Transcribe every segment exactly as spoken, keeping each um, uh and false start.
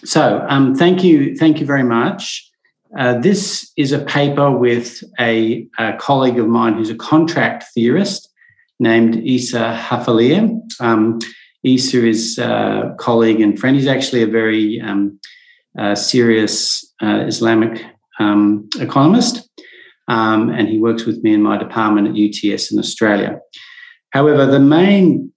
So um, thank you, thank you very much. Uh, this is a paper with a, a colleague of mine who's a contract theorist named Isa Hafalieh. Um, Isa is a colleague and friend. He's actually a very um, uh, serious uh, Islamic um, economist, um, and he works with me in my department at U T S in Australia. However, the main,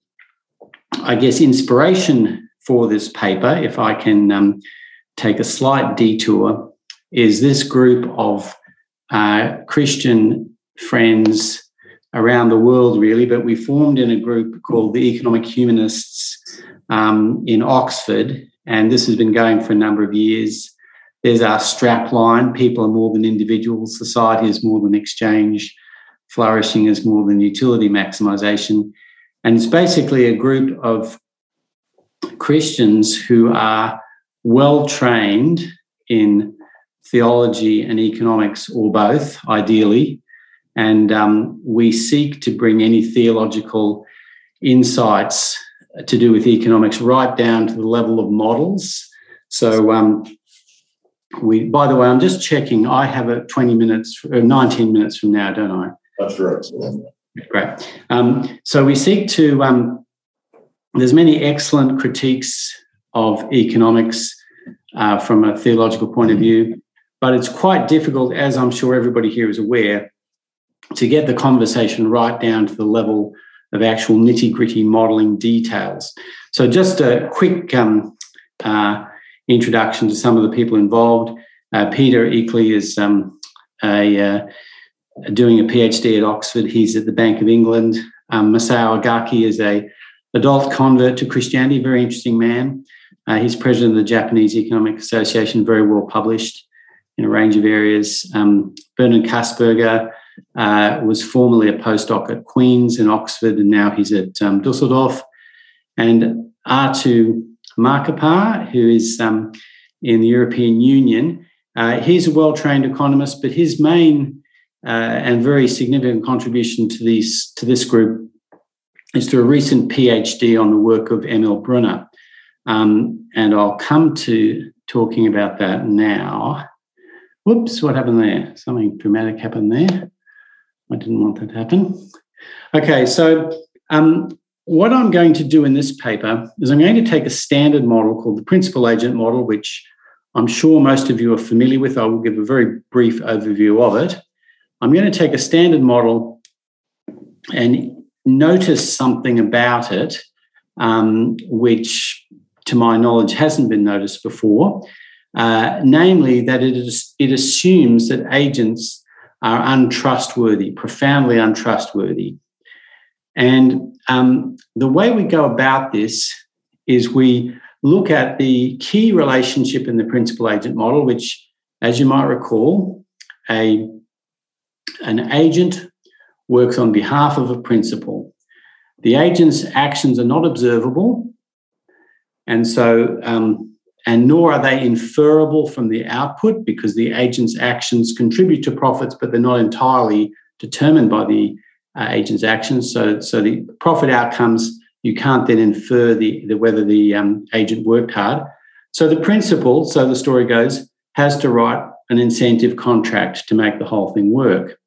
I guess, inspiration for this paper, if I can um, take a slight detour, is this group of uh, Christian friends around the world, really, but we formed in a group called the Economic Humanists um, in Oxford, and this has been going for a number of years. There's our strap line: people are more than individuals, society is more than exchange, flourishing is more than utility maximisation. And it's basically a group of Christians who are well trained in theology and economics, or both, ideally, and um, we seek to bring any theological insights to do with economics right down to the level of models. So um, we, by the way, I'm just checking, I have a twenty minutes, or nineteen minutes from now, don't I? That's right. Great. Um, so we seek to, um, there's many excellent critiques of economics uh, from a theological point of view, but it's quite difficult, as I'm sure everybody here is aware, to get the conversation right down to the level of actual nitty-gritty modelling details. So just a quick um, uh, introduction to some of the people involved. Uh, Peter Eakley is um, a, uh, doing a PhD at Oxford. He's at the Bank of England. Um, Masao Agaki is a adult convert to Christianity, very interesting man. Uh, he's president of the Japanese Economic Association, very well published in a range of areas. Um, Bernard Kasperger uh, was formerly a postdoc at Queen's in Oxford, and now he's at um, Dusseldorf. And Artu Markapar, who is um, in the European Union, uh, he's a well-trained economist, but his main uh, and very significant contribution to, these, to this group is through a recent PhD on the work of Emil Brunner. Um, and I'll come to talking about that now. Whoops, what happened there? Something dramatic happened there. I didn't want that to happen. Okay, so um, what I'm going to do in this paper is I'm going to take a standard model called the principal agent model, which I'm sure most of you are familiar with. I will give a very brief overview of it. I'm going to take a standard model and notice something about it, um, which, to my knowledge, hasn't been noticed before. Uh, namely, that it, is, it assumes that agents are untrustworthy, profoundly untrustworthy. And um, the way we go about this is we look at the key relationship in the principal agent model, which, as you might recall, a, an agent works on behalf of a principal. The agent's actions are not observable, and so um, and nor are they inferable from the output, because the agent's actions contribute to profits, but they're not entirely determined by the uh, agent's actions. So, so the profit outcomes, you can't then infer the, the whether the um, agent worked hard. So the principal, so the story goes, has to write an incentive contract to make the whole thing work.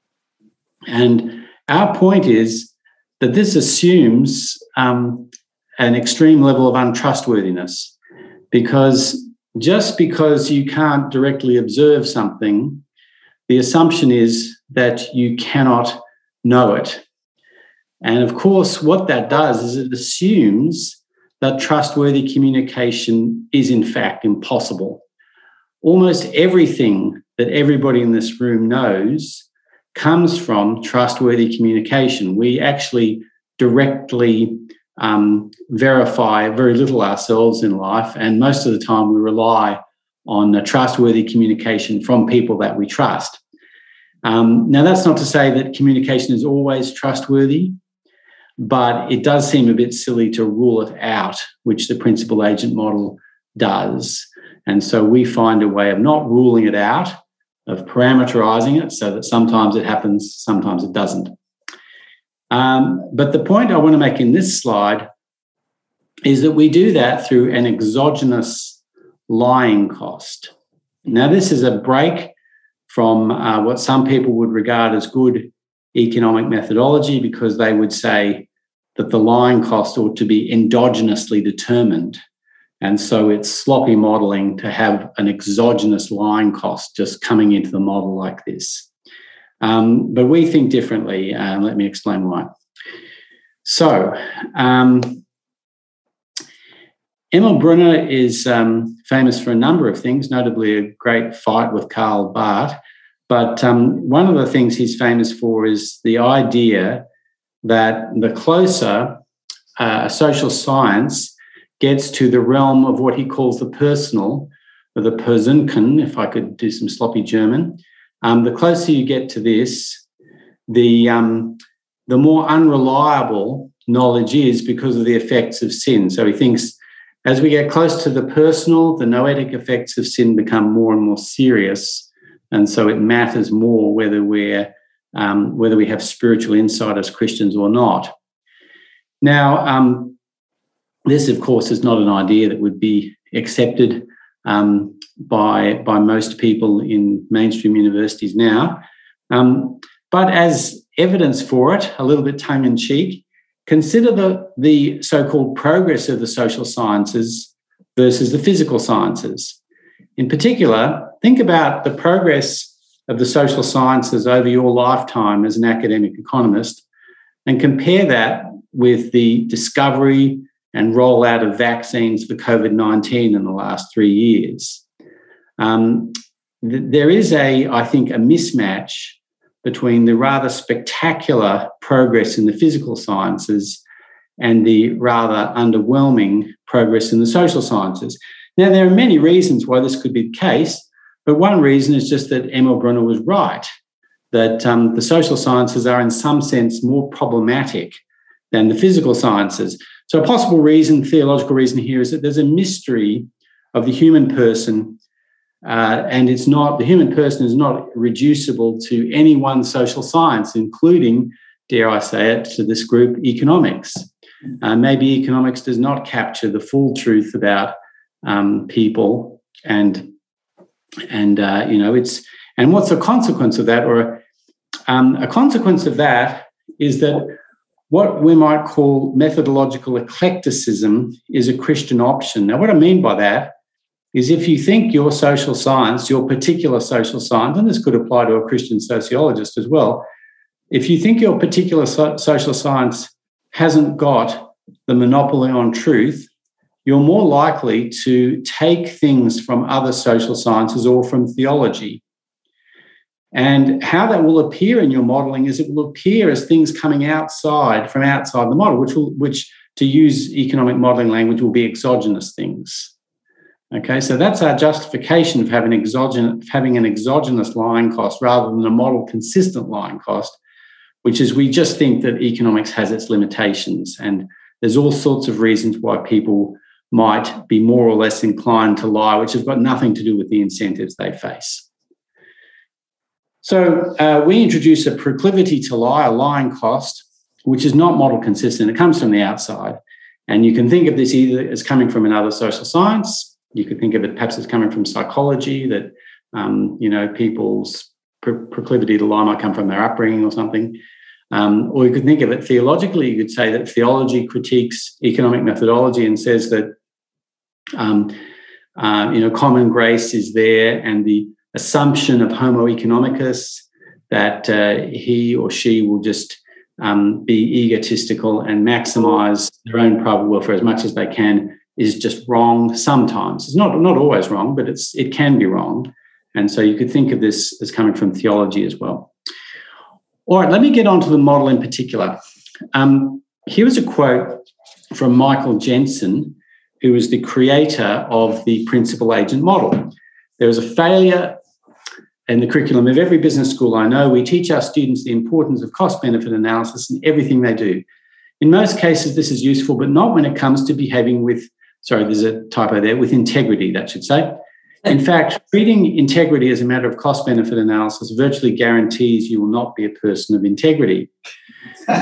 And our point is that this assumes um, an extreme level of untrustworthiness. Because just because you can't directly observe something, the assumption is that you cannot know it. And of course, what that does is it assumes that trustworthy communication is in fact impossible. Almost everything that everybody in this room knows comes from trustworthy communication. We actually directly Um, verify very little ourselves in life, and most of the time we rely on a trustworthy communication from people that we trust. Um, now, that's not to say that communication is always trustworthy, but it does seem a bit silly to rule it out, which the principal agent model does. And so we find a way of not ruling it out, of parameterizing it so that sometimes it happens, sometimes it doesn't. Um, but the point I want to make in this slide is that we do that through an exogenous lying cost. Now, this is a break from uh, what some people would regard as good economic methodology, because they would say that the lying cost ought to be endogenously determined. And so it's sloppy modelling to have an exogenous lying cost just coming into the model like this. Um, but we think differently, and let me explain why. So, um, Emil Brunner is um, famous for a number of things, notably a great fight with Karl Barth. But um, one of the things he's famous for is the idea that the closer uh, a social science gets to the realm of what he calls the personal, or the Persönlichen, if I could do some sloppy German, um, the closer you get to this, the, um, the more unreliable knowledge is because of the effects of sin. So he thinks as we get close to the personal, the noetic effects of sin become more and more serious. And so it matters more whether we're um, whether we have spiritual insight as Christians or not. Now, um, this, of course, is not an idea that would be accepted um, by, by most people in mainstream universities now. Um, but as evidence for it, a little bit tongue-in-cheek, consider the, the so-called progress of the social sciences versus the physical sciences. In particular, think about the progress of the social sciences over your lifetime as an academic economist and compare that with the discovery and rollout of vaccines for COVID nineteen in the last three years. Um, th- there is, a, I think, a mismatch between the rather spectacular progress in the physical sciences and the rather underwhelming progress in the social sciences. Now, there are many reasons why this could be the case, but one reason is just that Emil Brunner was right, that um, the social sciences are in some sense more problematic than the physical sciences. So a possible reason, theological reason here, is that there's a mystery of the human person, uh, and it's not, the human person is not reducible to any one social science, including, dare I say it, to this group, economics. Uh, maybe economics does not capture the full truth about um, people, and and uh, you know it's and what's a consequence of that, or um, a consequence of that is that what we might call methodological eclecticism is a Christian option. Now, what I mean by that is if you think your social science, your particular social science, and this could apply to a Christian sociologist as well, if you think your particular so- social science hasn't got the monopoly on truth, you're more likely to take things from other social sciences or from theology. And how that will appear in your modelling is it will appear as things coming outside, from outside the model, which will, which to use economic modelling language, will be exogenous things. Okay, so that's our justification of having, exogenous, having an exogenous lying cost rather than a model consistent lying cost, which is we just think that economics has its limitations, and there's all sorts of reasons why people might be more or less inclined to lie, which has got nothing to do with the incentives they face. So uh, we introduce a proclivity to lie, a lying cost, which is not model consistent. It comes from the outside. And you can think of this either as coming from another social science. You could think of it perhaps as coming from psychology, that, um, you know, people's pro- proclivity to lie might come from their upbringing or something. Um, or you could think of it theologically. You could say that theology critiques economic methodology and says that, um, uh, you know, common grace is there, and the assumption of homo economicus, that uh, he or she will just um, be egotistical and maximise their own private welfare as much as they can, is just wrong sometimes. It's not, not always wrong, but it's it can be wrong. And so you could think of this as coming from theology as well. All right, let me get on to the model in particular. Um, here was a quote from Michael Jensen, who was the creator of the principal agent model. There was a failure in the curriculum of every business school I know. We teach our students the importance of cost-benefit analysis in everything they do. In most cases, this is useful, but not when it comes to behaving with, sorry, there's a typo there, with integrity, that should say. In fact, treating integrity as a matter of cost-benefit analysis virtually guarantees you will not be a person of integrity.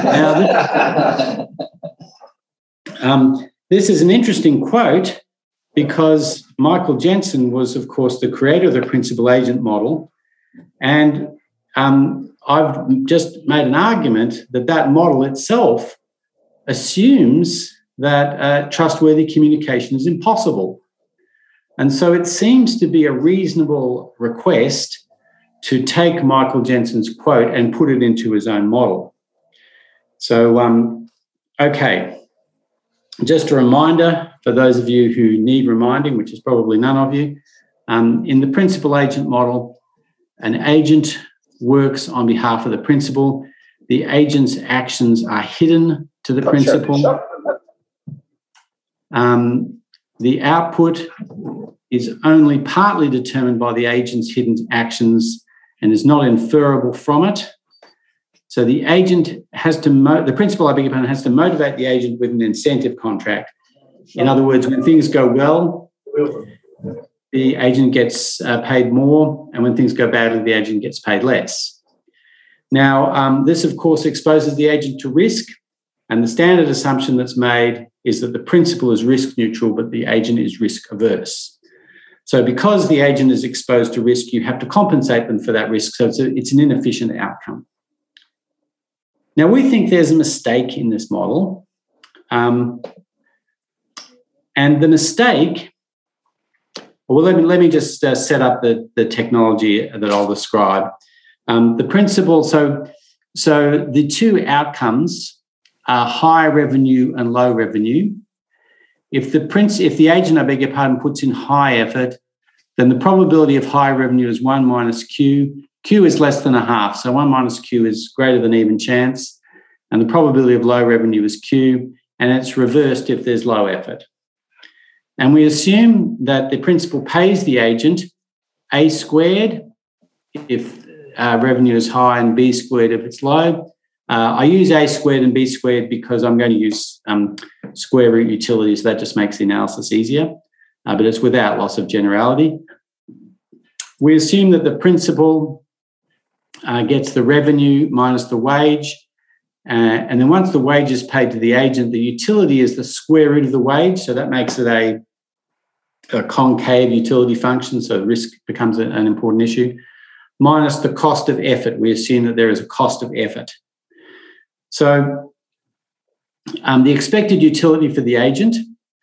Now, this, um, this is an interesting quote, because Michael Jensen was, of course, the creator of the principal agent model. And um, I've just made an argument that that model itself assumes that uh, trustworthy communication is impossible. And so it seems to be a reasonable request to take Michael Jensen's quote and put it into his own model. So, um, okay, just a reminder for those of you who need reminding, which is probably none of you, um, in the principal agent model, an agent works on behalf of the principal. The agent's actions are hidden to the principal. Um, the output is only partly determined by the agent's hidden actions and is not inferable from it. So the agent has to, mo- the principal, I beg your pardon, has to motivate the agent with an incentive contract. In other words, when things go well, the agent gets uh, paid more, and when things go badly, the agent gets paid less. Now, um, this, of course, exposes the agent to risk, and the standard assumption that's made is that the principal is risk neutral, but the agent is risk averse. So because the agent is exposed to risk, you have to compensate them for that risk. So it's, a, it's an inefficient outcome. Now, we think there's a mistake in this model. Um, and the mistake, well, let me, let me just uh, set up the, the technology that I'll describe. Um, the principal, so, so the two outcomes are high revenue and low revenue. If the prince, if the agent, I beg your pardon, puts in high effort, then the probability of high revenue is one minus Q. Q is less than a half, so one minus Q is greater than even chance, and the probability of low revenue is Q, and it's reversed if there's low effort. And we assume that the principal pays the agent A squared if uh, revenue is high and B squared if it's low. Uh, I use A squared and B squared because I'm going to use um, square root utilities, so that just makes the analysis easier, uh, but it's without loss of generality. We assume that the principal uh, gets the revenue minus the wage, uh, and then once the wage is paid to the agent, the utility is the square root of the wage, so that makes it a, a concave utility function, so risk becomes a, an important issue, minus the cost of effort. We assume that there is a cost of effort. So um, the expected utility for the agent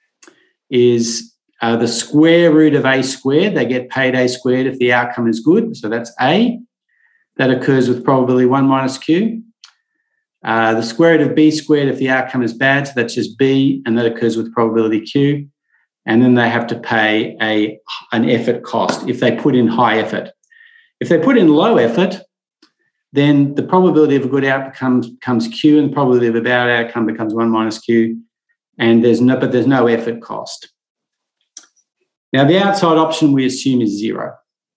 is uh, the square root of A squared. They get paid A squared if the outcome is good. So that's A. That occurs with probability one minus Q. Uh, the square root of B squared if the outcome is bad. So that's just B, and that occurs with probability Q. And then they have to pay a, an effort cost if they put in high effort. If they put in low effort, then the probability of a good outcome becomes Q, and the probability of a bad outcome becomes one minus Q, and there's no, but there's no effort cost. Now, the outside option we assume is zero.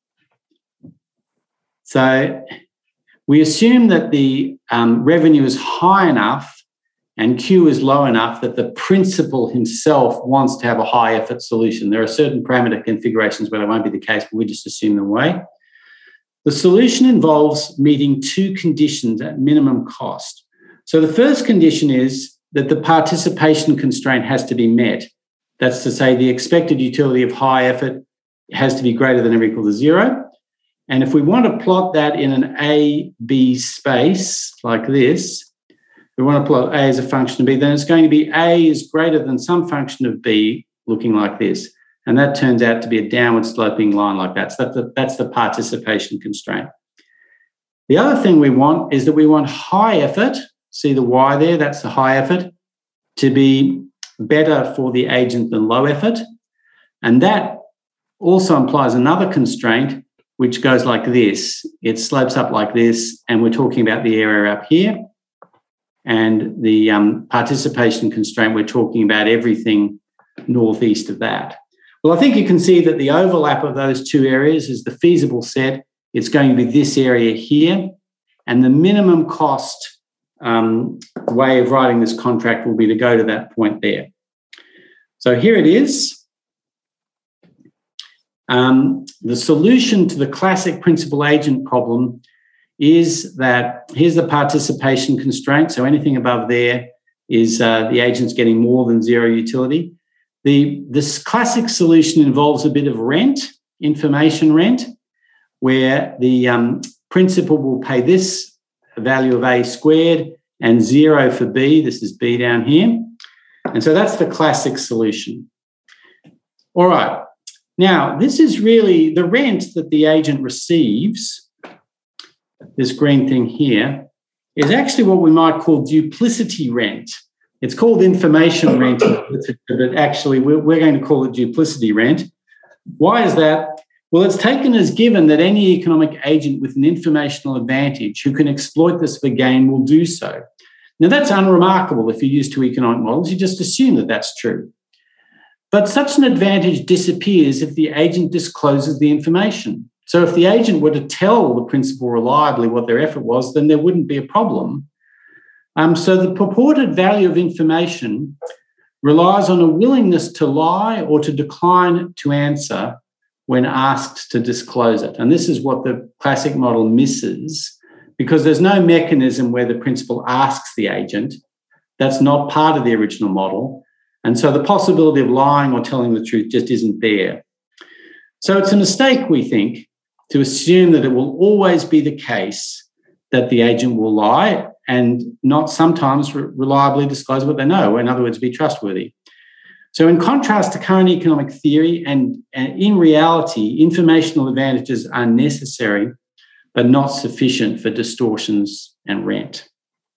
So we assume that the um, revenue is high enough and Q is low enough that the principal himself wants to have a high effort solution. There are certain parameter configurations where that won't be the case, but we just assume them away. The solution involves meeting two conditions at minimum cost. So the first condition is that the participation constraint has to be met. That's to say the expected utility of high effort has to be greater than or equal to zero. And if we want to plot that in an A B space like this, we want to plot A as a function of B, then it's going to be A is greater than some function of B looking like this. And that turns out to be a downward sloping line like that. So that's the, that's the participation constraint. The other thing we want is that we want high effort, see the Y there, that's the high effort, to be better for the agent than low effort. And that also implies another constraint, which goes like this. It slopes up like this, and we're talking about the area up here. And the um, participation constraint, we're talking about everything northeast of that. Well, I think you can see that the overlap of those two areas is the feasible set. It's going to be this area here. And the minimum cost um, way of writing this contract will be to go to that point there. So here it is. Um, the solution to the classic principal agent problem is that here's the participation constraint. So anything above there is uh, the agent's getting more than zero utility. The, this classic solution involves a bit of rent, information rent, where the um, principal will pay this value of A squared and zero for B. This is B down here. And so that's the classic solution. All right. Now, this is really the rent that the agent receives, this green thing here, is actually what we might call duplicity rent. It's called information rent, but actually we're, we're going to call it duplicity rent. Why is that? Well, it's taken as given that any economic agent with an informational advantage who can exploit this for gain will do so. Now, that's unremarkable if you use two economic models. You just assume that that's true. But such an advantage disappears if the agent discloses the information. So if the agent were to tell the principal reliably what their effort was, then there wouldn't be a problem. Um, so the purported value of information relies on a willingness to lie or to decline to answer when asked to disclose it. And this is what the classic model misses, because there's no mechanism where the principal asks the agent. That's not part of the original model. And so the possibility of lying or telling the truth just isn't there. So it's a mistake, we think, to assume that it will always be the case that the agent will lie and not sometimes re- reliably disclose what they know, in other words, be trustworthy. So in contrast to current economic theory, and, and in reality, informational advantages are necessary but not sufficient for distortions and rent.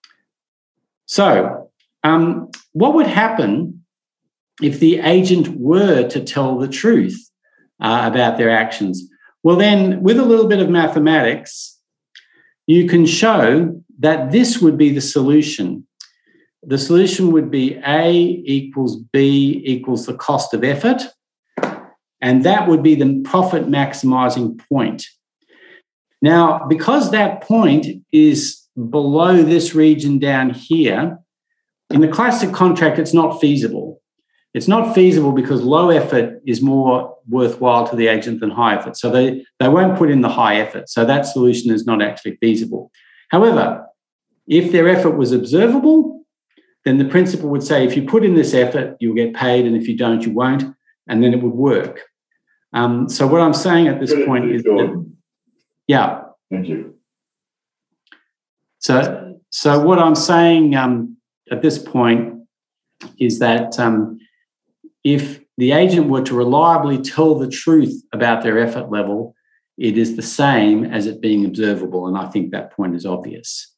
So um, what would happen if the agent were to tell the truth uh, about their actions? Well, then, with a little bit of mathematics, you can show that this would be the solution. The solution would be A equals B equals the cost of effort, and that would be the profit maximizing point. Now, because that point is below this region down here, in the classic contract, it's not feasible. It's not feasible because low effort is more worthwhile to the agent than high effort. So they, they won't put in the high effort. So that solution is not actually feasible. However, if their effort was observable, then the principal would say, if you put in this effort, you'll get paid, and if you don't, you won't, and then it would work. Um, so what I'm saying at this point is that, yeah. Thank you. So, so what I'm saying um, at this point is that um, if the agent were to reliably tell the truth about their effort level, it is the same as it being observable, and I think that point is obvious.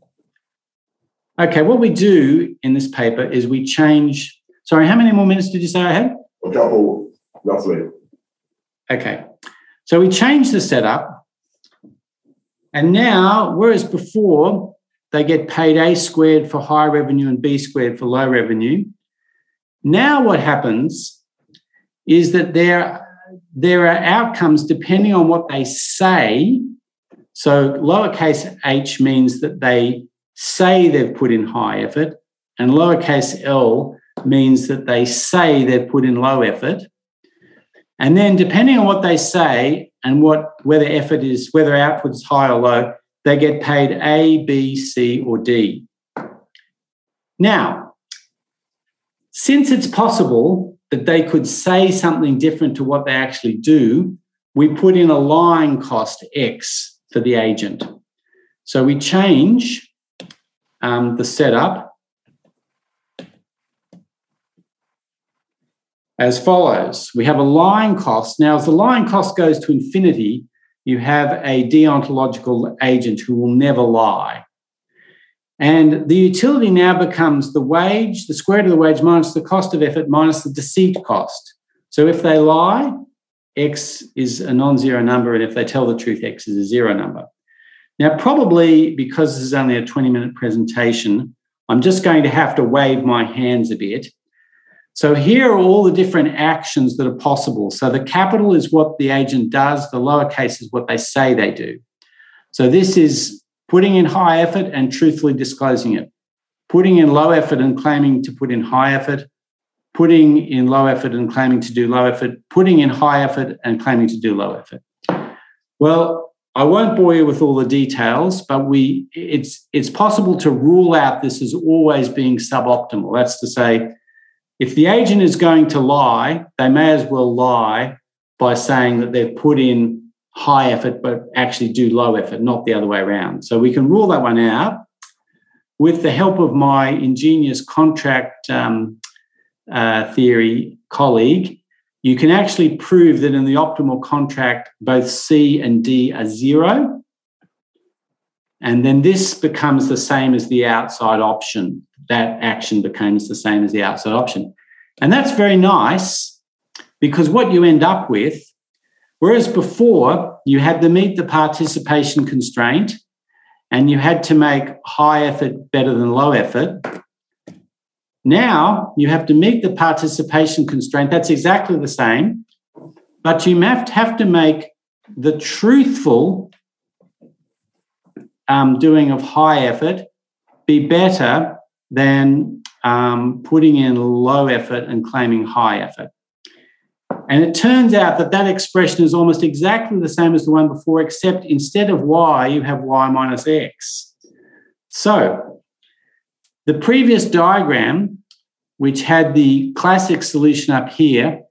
Okay, what we do in this paper is we change... Sorry, how many more minutes did you say I had? A couple, roughly. Okay, so we change the setup, and now, whereas before they get paid A squared for high revenue and B squared for low revenue, now what happens is that there, there are outcomes depending on what they say. So lowercase h means that they say they've put in high effort, and lowercase l means that they say they've put in low effort. And then depending on what they say and what whether effort is, whether output is high or low, they get paid A, B, C, or D. Now, since it's possible that they could say something different to what they actually do, we put in a lying cost X for the agent. So we change um, the setup as follows. We have a lying cost. Now, as the lying cost goes to infinity, you have a deontological agent who will never lie. And the utility now becomes the wage, the square root of the wage minus the cost of effort minus the deceit cost. So if they lie, X is a non-zero number, and if they tell the truth, X is a zero number. Now, probably because this is only a twenty-minute presentation, I'm just going to have to wave my hands a bit. So here are all the different actions that are possible. So the capital is what the agent does. The lowercase is what they say they do. So this is putting in high effort and truthfully disclosing it, putting in low effort and claiming to put in high effort, putting in low effort and claiming to do low effort, putting in high effort and claiming to do low effort. Well, I won't bore you with all the details, but we it's it's possible to rule out this as always being suboptimal. That's to say, if the agent is going to lie, they may as well lie by saying that they've put in high effort but actually do low effort, not the other way around. So we can rule that one out. With the help of my ingenious contract um, uh, theory colleague, you can actually prove that in the optimal contract, both C and D are zero. And then this becomes the same as the outside option. That action becomes the same as the outside option. And that's very nice, because what you end up with, whereas before you had to meet the participation constraint and you had to make high effort better than low effort, now you have to meet the participation constraint. That's exactly the same, but you have to make the truthful um, doing of high effort be better than um, putting in low effort and claiming high effort. And it turns out that that expression is almost exactly the same as the one before, except instead of y, you have y minus x. So the previous diagram, which had the classic solution up here,